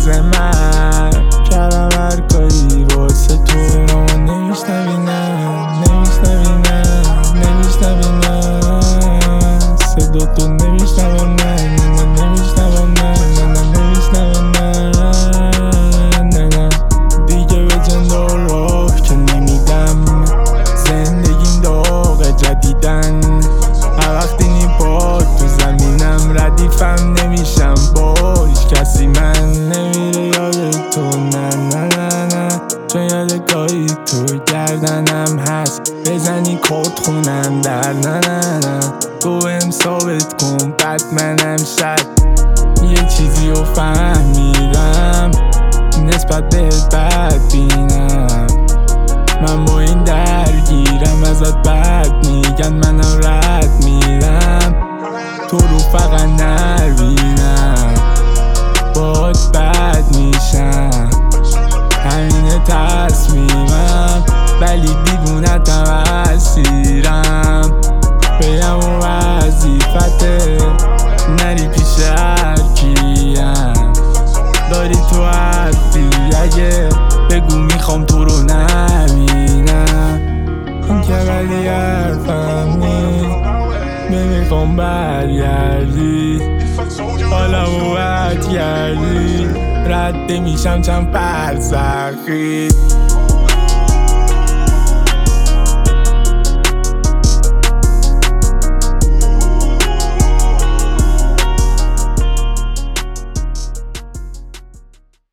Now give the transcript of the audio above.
راز من کردم هر کاری واسه تو اما نمیشنوی نه صدا تو نمیشنوم نه دیگه به جن راه که نمیدم زندگیم داغ جدیدن هر وقتی نی پا تو زمینم ردیفم نمیشم با هیچ کسی من نمیره یاد تو نه چون یاد کاری تو گردنم هست بزنی کارت خونم در نه تو بهم ثابت کن بعد منم شد یه چیزی رو فهمیدم نسبت بهت بد بینم من با این درگیرم ازت بد میگن منم رد میرم تو رو فقط نبینم باهات بد میشم همینه تصمیمم ولی دیوونتم اسیرم بگم و وظیفته نری پیش هرکیم داری تو حرفی اگه بگو میخوام تو رو نبینم این که ولی حرفم نی نمیخوام برگردی حالمو بد کردی رد میشم چند فرزخی